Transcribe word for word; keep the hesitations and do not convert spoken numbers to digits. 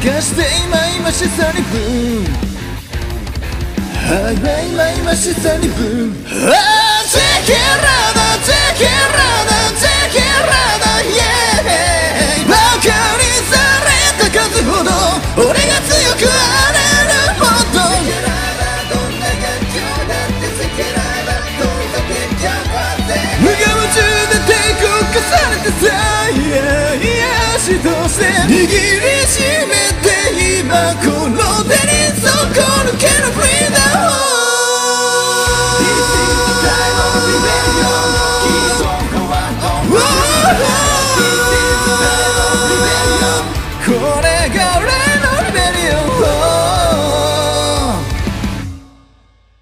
かして今今しさにブーンはいはい今今しさにブーンああチェケラだチェケラだチェケラだイエーイバカにされた数ほど俺が強くあれるほどチェケラだどんな感情だってチェケラだどんだけちゃわせ無我夢中で抵抗化されてさいやいやしとして握りしめて今この手に底抜けるフリーダム This is the time of rebellion Keep on going on This is the time of rebellion これが